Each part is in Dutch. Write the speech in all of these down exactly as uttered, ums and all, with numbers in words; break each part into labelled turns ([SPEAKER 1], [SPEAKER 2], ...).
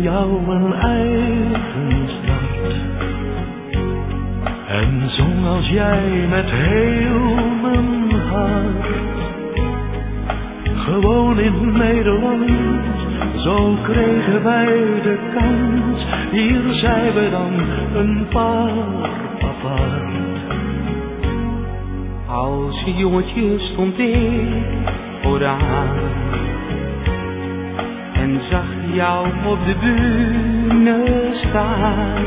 [SPEAKER 1] jou mijn eigen stad. En zong als jij met heel mijn hart. Gewoon in Nederland, zo kregen wij de kans. Hier zijn we dan een paar apart.
[SPEAKER 2] Als jongetje stond ik vooraan en zag jou op de bühne staan.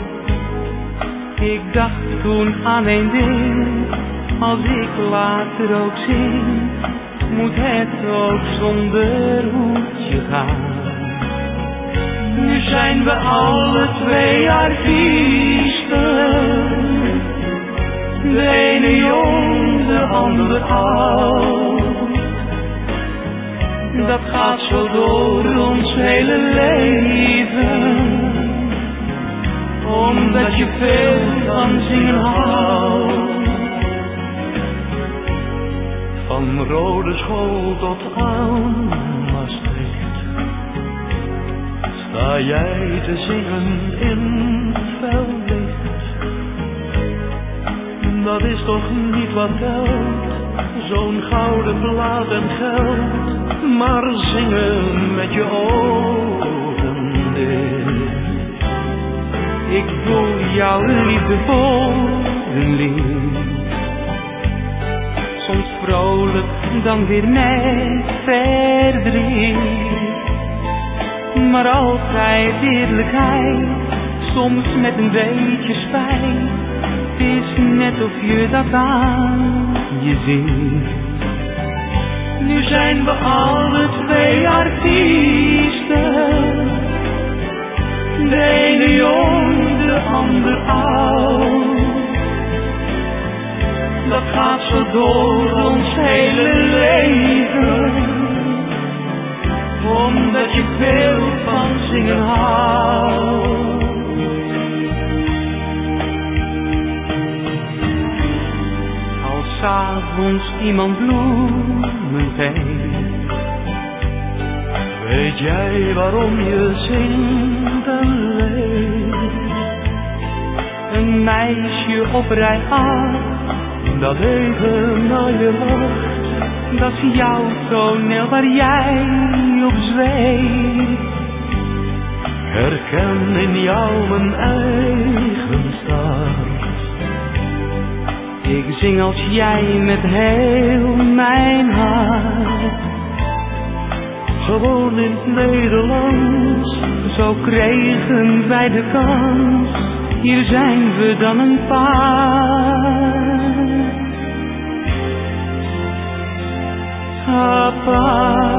[SPEAKER 2] Ik dacht toen aan één ding, als ik later ook zing, moet het ook zonder hoedje gaan. Nu zijn we alle twee artiesten, de ene jong, de ander oud. Dat gaat zo door ons hele leven, omdat je veel van zingen houdt.
[SPEAKER 1] Van Rode School tot aan Maastricht sta jij te zingen in fel licht. Dat is toch niet wat telt, zo'n gouden plaat en geld, maar zingen met je ogen dicht.
[SPEAKER 2] Ik doe jouw liefdevol een lied, soms vrolijk, dan weer met verdriet, maar altijd eerlijkheid, soms met een beetje spijt. Het is net of je dat aan je ziet. Nu zijn we alle twee artiesten, de ene jong, de ander oud. Dat gaat zo door ons hele leven, omdat je veel van zingen houdt. Als 's avonds iemand bloemen geeft,
[SPEAKER 1] weet jij waarom je zingt en leeft.
[SPEAKER 2] Een meisje op rij acht,
[SPEAKER 1] dat even naar je wacht.
[SPEAKER 2] Dat is jouw toneel waar jij op zweeft.
[SPEAKER 1] Herken in jou mijn eigen stad.
[SPEAKER 2] Ik zing als jij met heel mijn hart.
[SPEAKER 1] Gewoon in het Nederlands,
[SPEAKER 2] zo kregen wij de kans. Hier zijn we dan een paar apart.